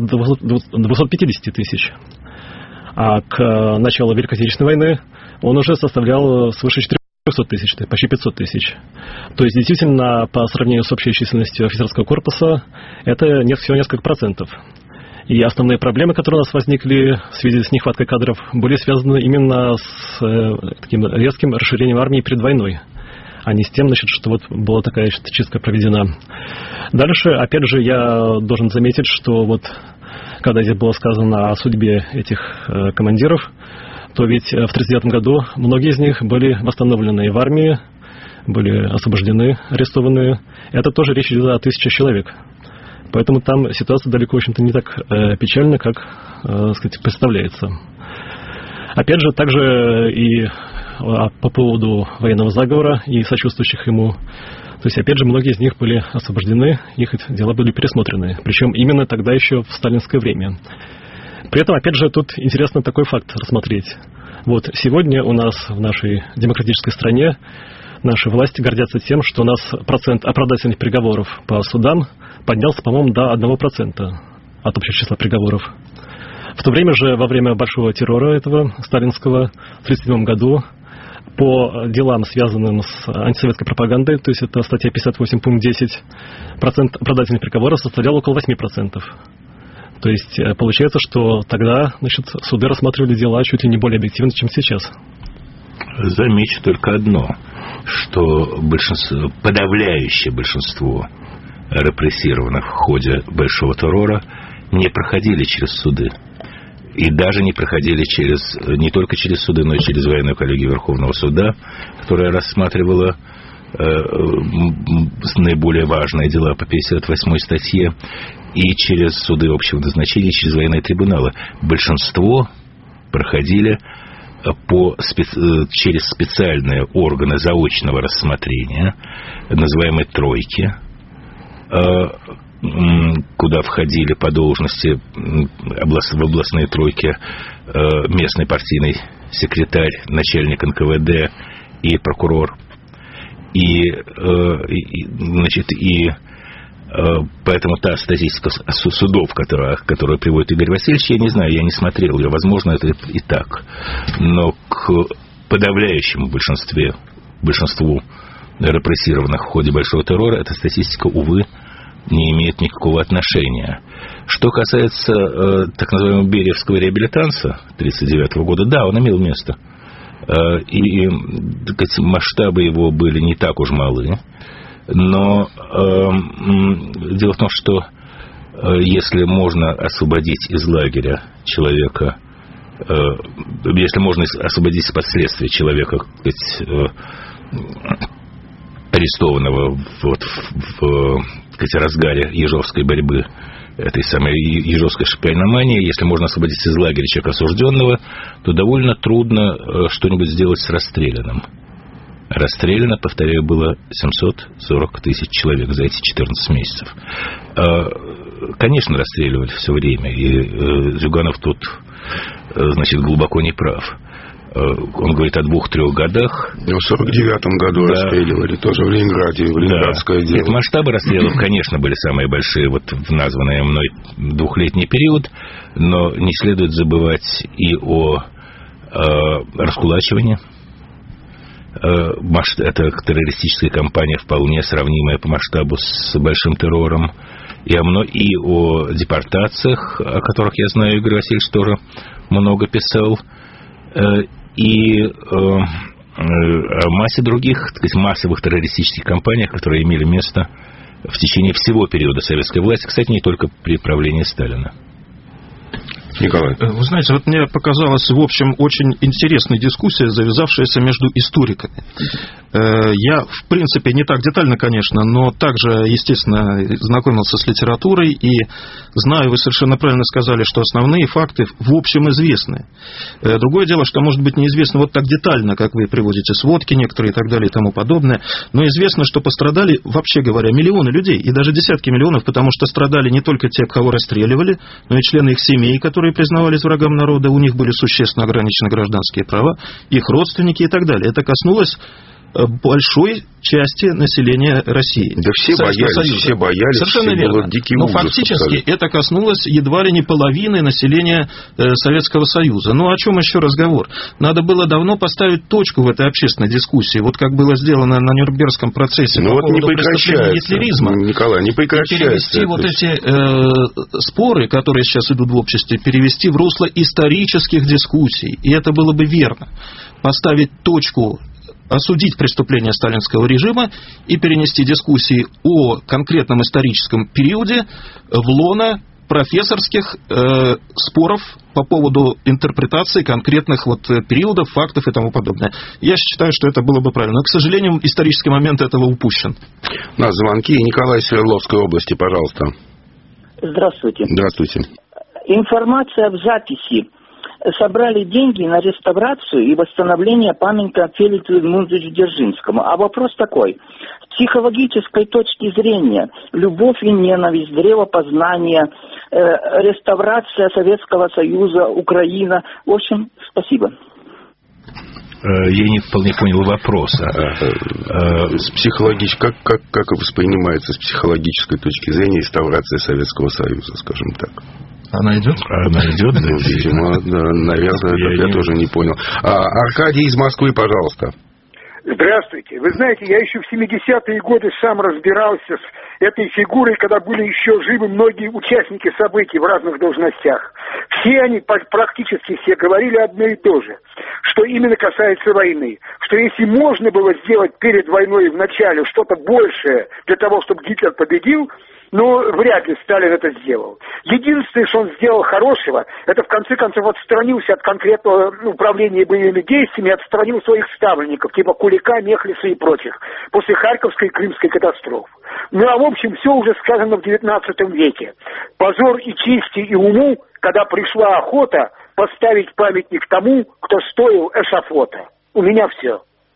250 тысяч. А к началу Великой Отечественной войны он уже составлял свыше 400 тысяч, почти 500 тысяч. То есть, действительно, по сравнению с общей численностью офицерского корпуса, это всего несколько процентов. И основные проблемы, которые у нас возникли в связи с нехваткой кадров, были связаны именно с таким резким расширением армии перед войной, а не с тем, что вот была такая чистка проведена. Дальше, опять же, я должен заметить, что вот когда здесь было сказано о судьбе этих командиров, то ведь в 1939 году многие из них были восстановлены в армии, были освобождены, арестованы. Это тоже речь идет о 1000 человек. Поэтому там ситуация далеко, в общем-то, не так печальна, как, представляется. Опять же, также и по поводу военного заговора и сочувствующих ему. То есть, опять же, многие из них были освобождены, их дела были пересмотрены. Причем именно тогда еще в сталинское время. При этом, опять же, тут интересно такой факт рассмотреть. Вот сегодня у нас в нашей демократической стране наши власти гордятся тем, что у нас процент оправдательных приговоров по судам поднялся, по-моему, до 1% от общего числа приговоров. В то время же, во время большого террора этого сталинского, в 1937 году, по делам, связанным с антисоветской пропагандой, то есть это статья 58, пункт 10, процент оправдательных приговоров составлял около 8%. То есть получается, что тогда, суды рассматривали дела чуть ли не более объективно, чем сейчас. Замечу только одно, что подавляющее большинство репрессированных в ходе большого террора не проходили через суды. И даже не проходили не только через суды, но и через военную коллегию Верховного суда, которая рассматривала наиболее важные дела по 58 статье, и через суды общего назначения, через военные трибуналы. Большинство проходили через специальные органы заочного рассмотрения, называемые тройки, куда входили по должности в областные тройки местный партийный секретарь, начальник НКВД и прокурор. Поэтому та статистика судов, которую приводит Игорь Васильевич, я не знаю, я не смотрел ее, возможно, это и так. Но к подавляющему большинству репрессированных в ходе большого террора эта статистика, увы, не имеет никакого отношения. Что касается так называемого Бериевского реабилитанса 1939 года, да, он имел место. И масштабы его были не так уж малы. Но дело в том, что если можно освободить из лагеря человека, если можно освободить из последствий человека, арестованного в разгаре ежовской борьбы, этой самой ежовской шпиономании, если можно освободить из лагеря человека осужденного, то довольно трудно что-нибудь сделать с расстрелянным. Расстреляно, повторяю, было 740 тысяч человек за эти 14 месяцев. Конечно, расстреливали все время, и Зюганов тут, глубоко не прав. Он говорит о 2-3 годах. В 1949 году расстреливали, тоже в Ленинграде, в Ленинградское дело. Нет, масштабы расстрелов, конечно, были самые большие в названный мной 2-летний период, но не следует забывать и о раскулачивании. Это террористическая кампания, вполне сравнимая по масштабу с большим террором, и о депортациях, о которых, я знаю, Игорь Васильевич тоже много писал, и о массе других, массовых террористических кампаниях, которые имели место в течение всего периода советской власти, кстати, не только при правлении Сталина. Николай. Вы знаете, мне показалась, в общем, очень интересная дискуссия, завязавшаяся между историками. Я, в принципе, не так детально, конечно, но также, естественно, знакомился с литературой и знаю, вы совершенно правильно сказали, что основные факты в общем известны. Другое дело, что, может быть, неизвестно вот так детально, как вы приводите сводки некоторые и так далее и тому подобное, но известно, что пострадали, вообще говоря, миллионы людей и даже десятки миллионов, потому что страдали не только те, кого расстреливали, но и члены их семей, которые признавались врагам народа, у них были существенно ограничены гражданские права, их родственники и так далее. Это коснулось большой части населения России. Да все боялись. Совершенно верно. Но фактически это коснулось едва ли не половины населения Советского Союза. Ну, о чем еще разговор? Надо было давно поставить точку в этой общественной дискуссии. Вот как было сделано на Нюрнбергском процессе по поводу преступления гитлеризма. Николай, не прекращается. И перевести вот эти споры, которые сейчас идут в обществе, перевести в русло исторических дискуссий. И это было бы верно. Поставить точку, осудить преступления сталинского режима и перенести дискуссии о конкретном историческом периоде в лоно профессорских споров по поводу интерпретации конкретных вот периодов, фактов и тому подобное. Я считаю, что это было бы правильно. Но, к сожалению, исторический момент этого упущен. У нас звонки. Николай из Свердловской области, пожалуйста. Здравствуйте. Здравствуйте. Информация в записи. Собрали деньги на реставрацию и восстановление памятника Феликсу Эдмундовичу Дзержинскому. А вопрос такой. С психологической точки зрения, любовь и ненависть, древо познания, реставрация Советского Союза, Украина. В общем, спасибо. Я не вполне понял вопроса. Как воспринимается с психологической точки зрения реставрация Советского Союза, скажем так? Она идет? Она идет, да. Видимо, наверное, я тоже не понял. Аркадий из Москвы, пожалуйста. Здравствуйте. Вы знаете, я еще в 70-е годы сам разбирался с этой фигурой, когда были еще живы многие участники событий в разных должностях. Все они, практически все, говорили одно и то же, что именно касается войны. Что если можно было сделать перед войной в начале что-то большее для того, чтобы Гитлер победил, но вряд ли Сталин это сделал. Единственное, что он сделал хорошего, это в конце концов отстранился от конкретного управления боевыми действиями, отстранил своих ставленников, типа Кулика, Мехлиса и прочих, после Харьковской и Крымской катастроф. Ну а в общем, все уже сказано в 19 веке. Позор и чести и уму, когда пришла охота поставить памятник тому, кто стоил эшафота. У меня все.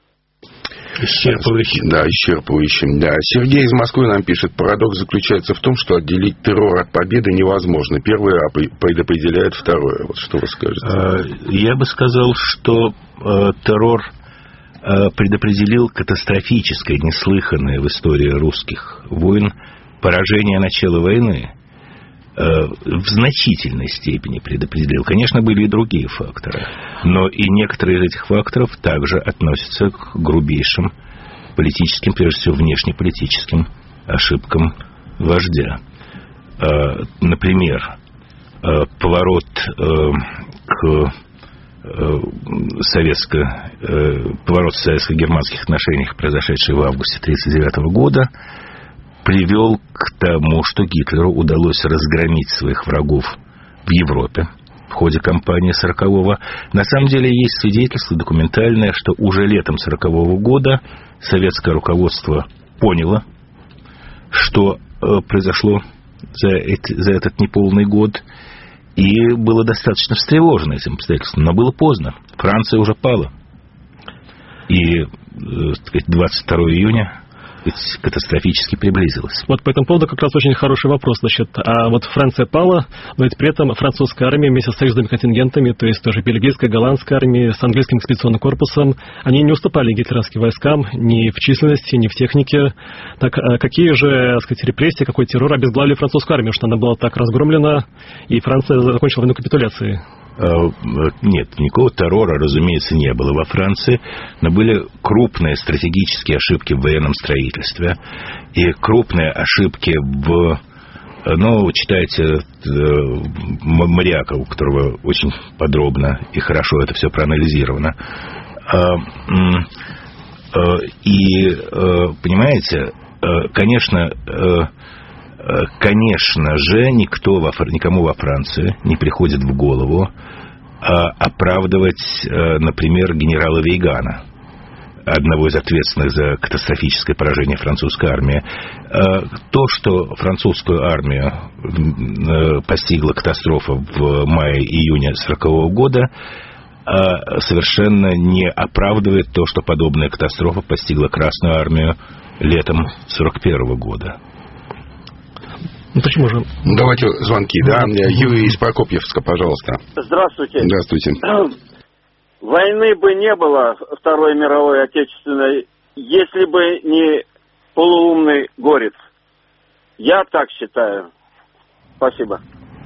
Исчерпывающим. Да. Сергей из Москвы нам пишет: парадокс заключается в том, что отделить террор от победы невозможно. Первое предопределяет второе. Вот что вы скажете? Я бы сказал, что террор предопределил катастрофическое, неслыханное в истории русских войн поражение начала войны. В значительной степени предопределил. Конечно, были и другие факторы, но и некоторые из этих факторов также относятся к грубейшим политическим, прежде всего внешнеполитическим ощибкам вождя. Например, поворот к поворот в советско-германских отношениях, произошедший в августе 1939 года, привел к тому, что Гитлеру удалось разгромить своих врагов в Европе в ходе кампании 40-го. На самом деле есть свидетельство документальное, что уже летом 40-го года советское руководство поняло, что произошло за этот неполный год, и было достаточно встревожено этим обстоятельством. Но было поздно. Франция уже пала. И 22 июня катастрофически приблизилась. Вот по этому поводу как раз очень хороший вопрос. Значит, а вот Франция пала, но ведь при этом французская армия вместе с союзными контингентами, то есть тоже бельгийская, голландская армия, с английским экспедиционным корпусом, они не уступали гитлеровским войскам ни в численности, ни в технике. Так какие же, так сказать, репрессии, какой террор обезглавили французскую армию, что она была так разгромлена, и Франция закончила войну капитуляцией? Нет, никакого террора, разумеется, не было во Франции, но были крупные стратегические ошибки в военном строительстве и крупные ошибки читайте Моряка, у которого очень подробно и хорошо это все проанализировано. И, понимаете, конечно же, никому во Франции не приходит в голову оправдывать, например, генерала Вейгана, одного из ответственных за катастрофическое поражение французской армии. То, что французскую армию постигла катастрофа в мае-июне 1940 года, совершенно не оправдывает то, что подобная катастрофа постигла Красную армию летом 1941 года. Ну, почему же? Давайте звонки, да? Юрий из Прокопьевска, пожалуйста. Здравствуйте. Здравствуйте. Войны бы не было, Второй мировой, Отечественной, если бы не полуумный Горец. Я так считаю. Спасибо.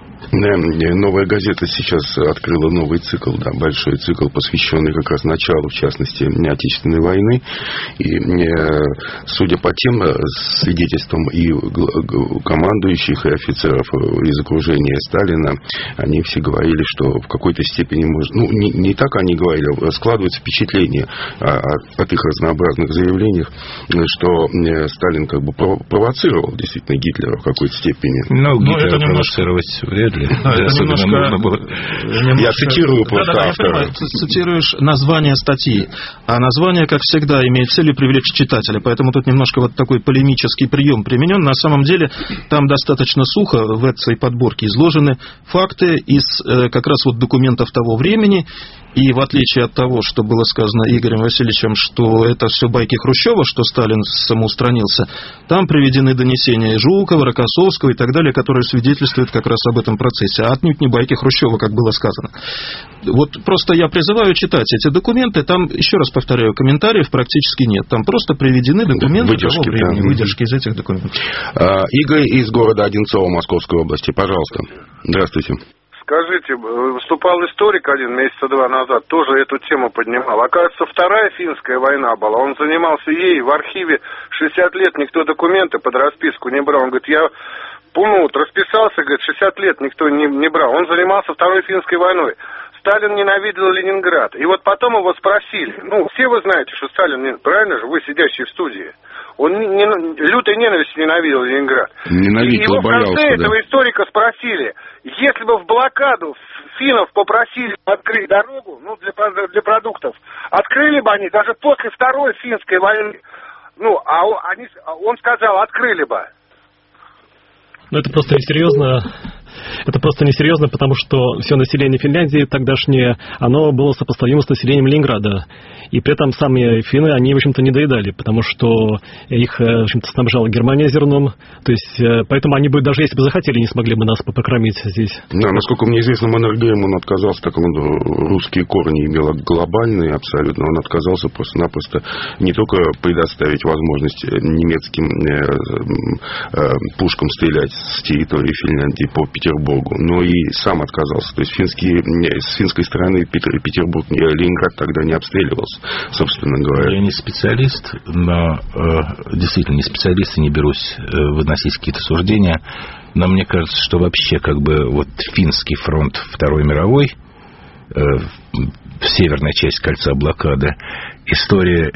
Новая газета сейчас открыла новый цикл, да, большой цикл, посвященный как раз началу, в частности, Отечественной войны. И судя по тем свидетельствам и командующих, и офицеров из окружения Сталина, они все говорили, что в какой-то степени, не так они говорили, складывается впечатление от их разнообразных заявлений, что Сталин как бы провоцировал действительно Гитлера в какой-то степени. Но Гитлера провоцировать вряд ли. Да, это немножко... Я цитирую просто автора. Цитируешь название статьи, а название, как всегда, имеет целью привлечь читателя, поэтому тут немножко вот такой полемический прием применен. На самом деле, там достаточно сухо в этой подборке изложены факты из как раз вот документов того времени, и в отличие от того, что было сказано Игорем Васильевичем, что это все байки Хрущева, что Сталин самоустранился, там приведены донесения Жукова, Рокоссовского и так далее, которые свидетельствуют как раз об этом процессе, а отнюдь не байки Хрущева, как было сказано. Вот просто я призываю читать эти документы, там, еще раз повторяю, комментариев практически нет, там просто приведены документы того времени, выдержки из этих документов. Игорь из города Одинцово Московской области, пожалуйста. Здравствуйте. Скажите, выступал историк месяца два назад, тоже эту тему поднимал. Оказывается, Вторая финская война была, он занимался ей, в архиве 60 лет никто документы под расписку не брал. Он говорит, я расписался, говорит, 60 лет никто не брал. Он занимался Второй финской войной. Сталин ненавидел Ленинград. И вот потом его спросили, все вы знаете, что Сталин, правильно же, вы сидящие в студии, он лютой ненавистью ненавидел Ленинград. Ненавидел, его в конце этого историка спросили, если бы в блокаду финнов попросили открыть дорогу, для продуктов, открыли бы они даже после Второй финской войны. Он сказал, открыли бы. Это просто несерьезно. Это просто несерьезно, потому что все население Финляндии тогдашнее, оно было сопоставимо с населением Ленинграда. И при этом сами финны, они, в общем-то, не доедали, потому что их, в общем-то, снабжала Германия зерном. То есть, поэтому они бы, даже если бы захотели, не смогли бы нас покормить здесь. Да, насколько мне известно, Маннергейм, он отказался, так он русские корни имел глобальные абсолютно, он отказался просто-напросто не только предоставить возможность немецким пушкам стрелять с территории Финляндии по Петербургу, но и сам отказался. То есть с финской стороны Петербург, Ленинград тогда не обстреливался, собственно говоря. Я не специалист, но действительно не специалист и не берусь выносить какие-то суждения, но мне кажется, что вообще финский фронт Второй мировой, северная часть кольца блокады, история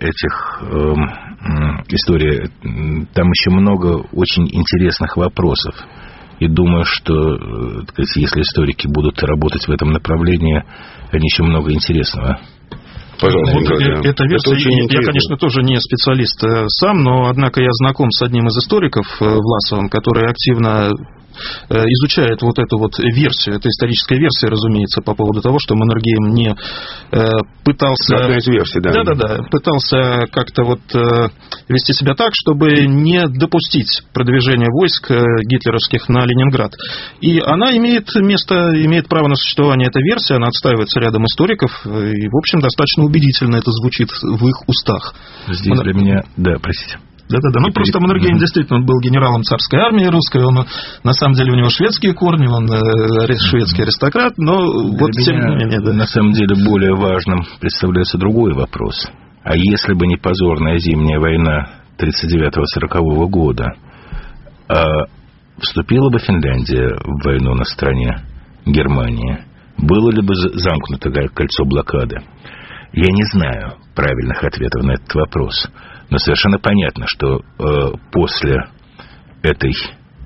там еще много очень интересных вопросов. И думаю, что если историки будут работать в этом направлении, они еще много интересного. Пожалуйста, эта версия, я, конечно, тоже не специалист сам, но, однако, я знаком с одним из историков, Власовым, который активно изучает эту версию, это историческая версия, разумеется, по поводу того, что Маннергейм не пытался... Одна из версий, да. Да, пытался как-то вести себя так, чтобы не допустить продвижения войск гитлеровских на Ленинград. И она имеет право на существование, эта версия, она отстаивается рядом историков, и, в общем, достаточно убедительно это звучит в их устах. Здесь для меня... Да, простите. Да. Просто Маннергейм действительно он был генералом царской армии русской, он на самом деле у него шведские корни, он шведский аристократ, но тем не менее... Да. На самом деле более важным представляется другой вопрос. А если бы не позорная зимняя война 1939-1940 года, вступила бы Финляндия в войну на стороне Германии? Было ли бы замкнуто кольцо блокады? Я не знаю правильных ответов на этот вопрос. Но совершенно понятно, что после этой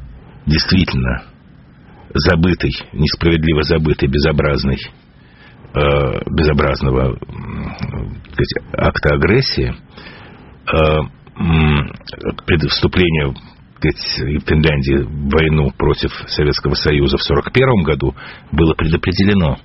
действительно забытой, несправедливо забытой, безобразной безобразного акта агрессии, вступление Финляндии в войну против Советского Союза в 1941 году было предопределено.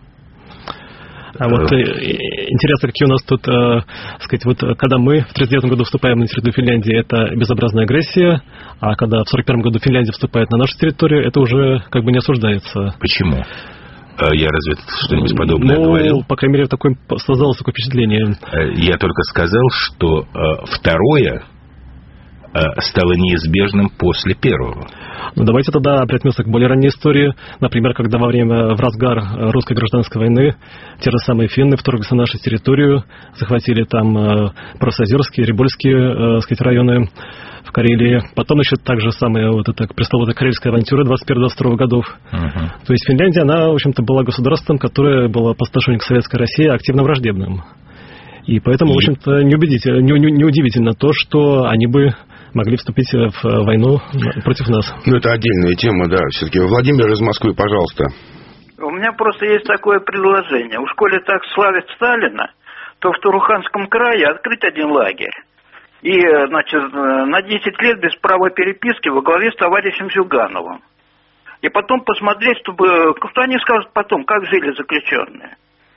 А вот интересно, какие у нас тут, сказать, вот когда мы в 1939 году вступаем на территорию Финляндии, это безобразная агрессия, а когда в 1941 году Финляндия вступает на нашу территорию, это уже как бы не осуждается. Почему? Я разве что-нибудь подобное говорил? По крайней мере, создалось такое впечатление. Я только сказал, что второе стало неизбежным после первого. Ну, давайте тогда обратимся к более ранней истории. Например, когда в разгар русской гражданской войны те же самые финны вторглись на нашу территорию, захватили там Просозерские, Рибольские, сказать, районы в Карелии. Потом еще также самая вот эта пресловутая карельская авантюра 21-22 годов. То есть Финляндия, она, в общем-то, была государством, которое было по отношению к Советской России активно враждебным. И поэтому, в общем-то, неудивительно то, что они бы могли вступить в войну против нас. Ну, это отдельная тема, да, все-таки. Владимир из Москвы, пожалуйста. У меня просто есть такое предложение. Уж коли так славят Сталина, то в Туруханском крае открыть один лагерь. И, значит, на 10 лет без права переписки во главе с товарищем Зюгановым. И потом посмотреть, что они скажут потом, как жили заключенные.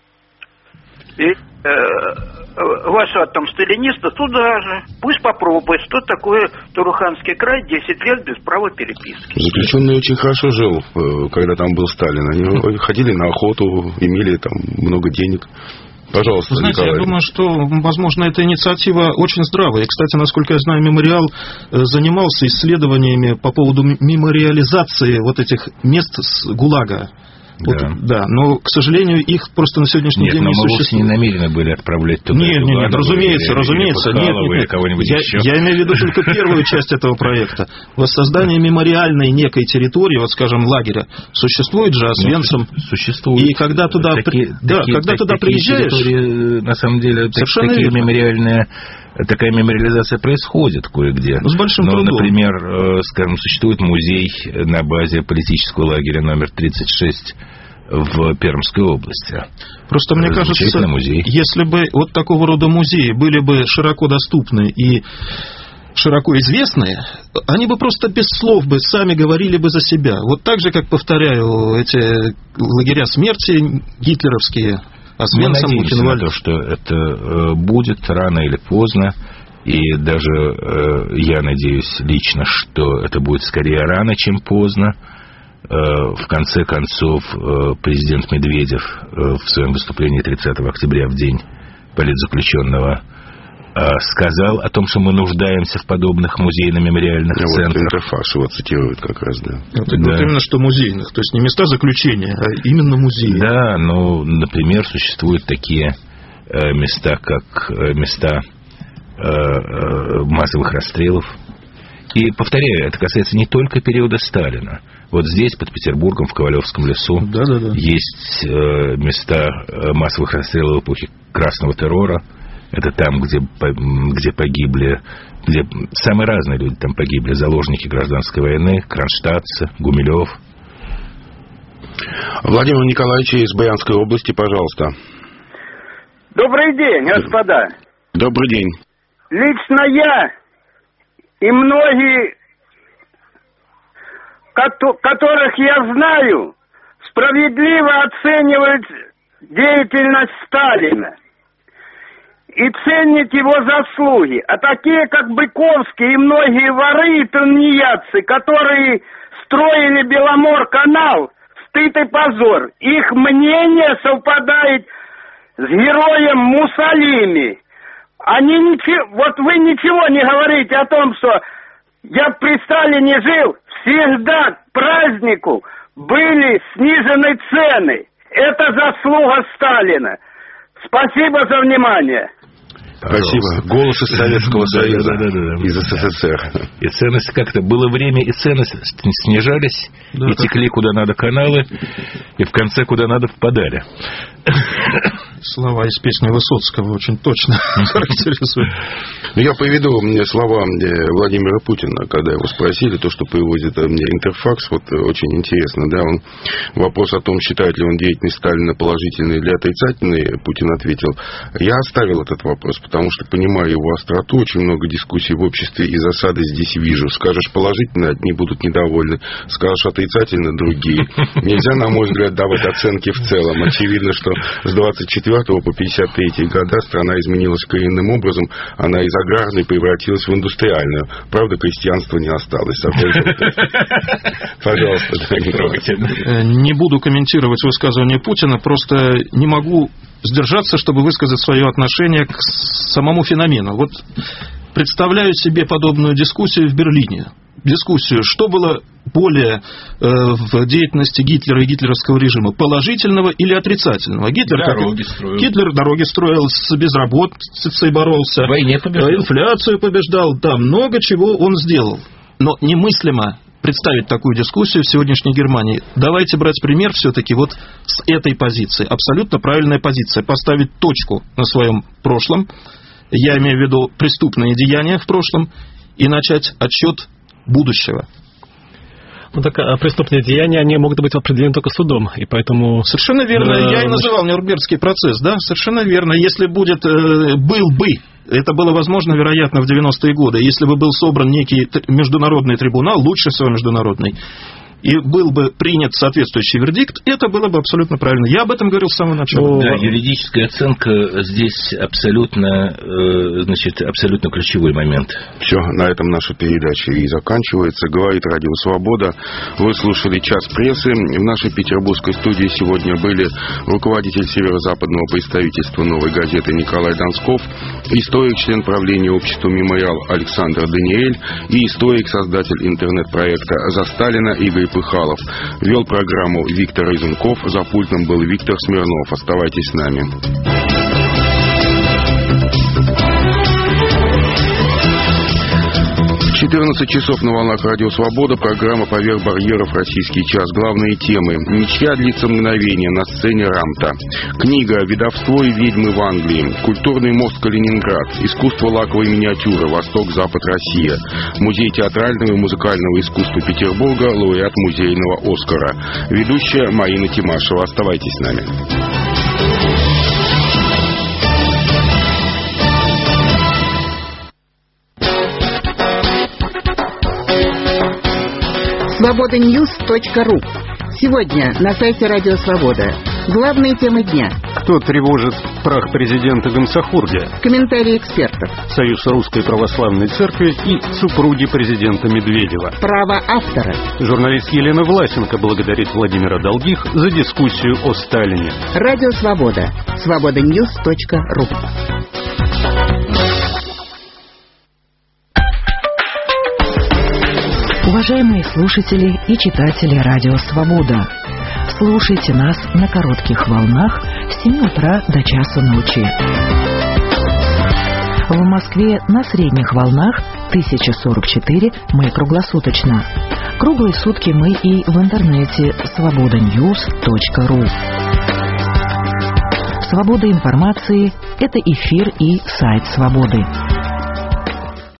И ваши там сталинисты туда же. Пусть попробуют, что такое Туруханский край, 10 лет без права переписки. Заключенный очень хорошо жил, когда там был Сталин. Они ходили на охоту, имели там много денег. Пожалуйста, знаете, Николай. Я думаю, что, возможно, эта инициатива очень здравая. И, кстати, насколько я знаю, мемориал занимался исследованиями по поводу мемориализации вот этих мест с ГУЛАГа. Да. Вот, да, но, к сожалению, их просто на сегодняшний день не существует. Нет, но мы вовсе не намерены были отправлять туда. Нет, разумеется. Нет. Я имею в виду только первую часть этого проекта. Воссоздание мемориальной некой территории, вот, скажем, лагеря, существует же Освенцим. Существует. И когда туда приезжаешь... На самом деле, такие мемориальные... Такая мемориализация происходит кое-где. С большим трудом. Например, скажем, существует музей на базе политического лагеря номер 36 в Пермской области. Просто мне кажется, если бы вот такого рода музеи были бы широко доступны и широко известные, они бы просто без слов бы сами говорили бы за себя. Вот так же, как, повторяю, эти лагеря смерти гитлеровские. Мы надеемся на то, что это будет рано или поздно, и даже я надеюсь лично, что это будет скорее рано, чем поздно. В конце концов, президент Медведев в своем выступлении 30 октября, в день политзаключенного, сказал о том, что мы нуждаемся в подобных музейно-мемориальных центрах. Интерфакс его цитирует как раз, да. Вот именно что музейных, то есть не места заключения, а именно музеи. Да, ну, например, существуют такие места, как места массовых расстрелов. И, повторяю, это касается не только периода Сталина. Вот здесь, под Петербургом, в Ковалевском лесу, есть места массовых расстрелов эпохи Красного террора. Это там, где погибли, где самые разные люди там погибли. Заложники гражданской войны, кронштадтцы, Гумилев. Владимир Николаевич из Брянской области, пожалуйста. Добрый день, господа. Добрый день. Лично я и многие, которых я знаю, справедливо оценивают деятельность Сталина и ценят его заслуги. А такие, как Быковский и многие воры и тунеядцы, которые строили Беломор-канал, стыд и позор. Их мнение совпадает с героем Муссолини. Вот вы ничего не говорите о том, что я при Сталине жил, всегда к празднику были снижены цены. Это заслуга Сталина. Спасибо за внимание. Спасибо. Голос из Советского Союза, из СССР. И ценности как-то было время, и цены снижались, и текли куда надо каналы, и в конце куда надо впадали. Слова из песни Высоцкого очень точно характеризуют. Я приведу слова Владимира Путина, когда его спросили, то, что приводит Интерфакс, вот очень интересно, да, вопрос о том, считает ли он деятельность Сталина положительной или отрицательной, Путин ответил: я оставил этот вопрос, потому что понимаю его остроту, очень много дискуссий в обществе и засады здесь вижу. Скажешь положительно, одни будут недовольны, скажешь отрицательно, другие. Нельзя, на мой взгляд, давать оценки в целом. Очевидно, что с 24 по 53 года страна изменилась коренным образом, она из аграрной превратилась в индустриальную. Правда, крестьянства не осталось. Пожалуйста, не буду комментировать высказывание Путина, просто не могу сдержаться, чтобы высказать свое отношение к самому феномену. Вот представляю себе подобную дискуссию в Берлине. Дискуссию, что было более в деятельности Гитлера и гитлеровского режима, положительного или отрицательного. Гитлер дороги строил, с безработицей боролся, в войне побеждал, инфляцию побеждал, да, много чего он сделал. Но немыслимо представить такую дискуссию в сегодняшней Германии. Давайте брать пример все-таки вот с этой позиции. Абсолютно правильная позиция. Поставить точку на своем прошлом, я имею в виду преступные деяния в прошлом, и начать отсчет будущего. Ну так, преступные деяния, они могут быть определены только судом, и поэтому... Совершенно верно. Я и называл Нюрнбергский процесс, да, совершенно верно. Если был бы, это было возможно, вероятно, в 90-е годы, если бы был собран некий международный трибунал, лучше всего международный, и был бы принят соответствующий вердикт, это было бы абсолютно правильно. Я об этом говорил с самого начала. Да, юридическая оценка здесь абсолютно ключевой момент. Все, на этом наша передача и заканчивается. Говорит Радио Свобода. Вы слушали «Час прессы». В нашей петербургской студии сегодня были руководитель северо-западного представительства «Новой газеты» Николай Донсков, историк, член правления общества «Мемориал» Александр Даниэль и историк, создатель интернет-проекта «За Сталина» Игорь Пыхалов. Вел программу Виктор Изунков. За пультом был Виктор Смирнов. Оставайтесь с нами. 14 часов на волнах Радио Свобода. Программа «Поверх барьеров. Российский час». Главные темы. Ничья длится мгновение. На сцене Рамта. Книга «Ведовство и ведьмы в Англии». Культурный мост Калининград. Искусство лаковой миниатюры. Восток, Запад, Россия. Музей театрального и музыкального искусства Петербурга. Лауреат музейного Оскара. Ведущая Марина Тимашева. Оставайтесь с нами. Свободаньюз.ру. Сегодня на сайте Радио Свобода. Главные темы дня. Кто тревожит прах президента Гамсахурдия? Комментарии экспертов. Союз Русской Православной Церкви и супруги президента Медведева. Право автора. Журналист Елена Власенко благодарит Владимира Долгих за дискуссию о Сталине. Радио Свобода. Свободаньюз.ру. Уважаемые слушатели и читатели Радио Свобода, слушайте нас на коротких волнах с 7 утра до часу ночи. В Москве на средних волнах 1044 мы круглосуточно. Круглые сутки мы и в интернете svobodanews.ru. Свобода информации – это эфир и сайт Свободы.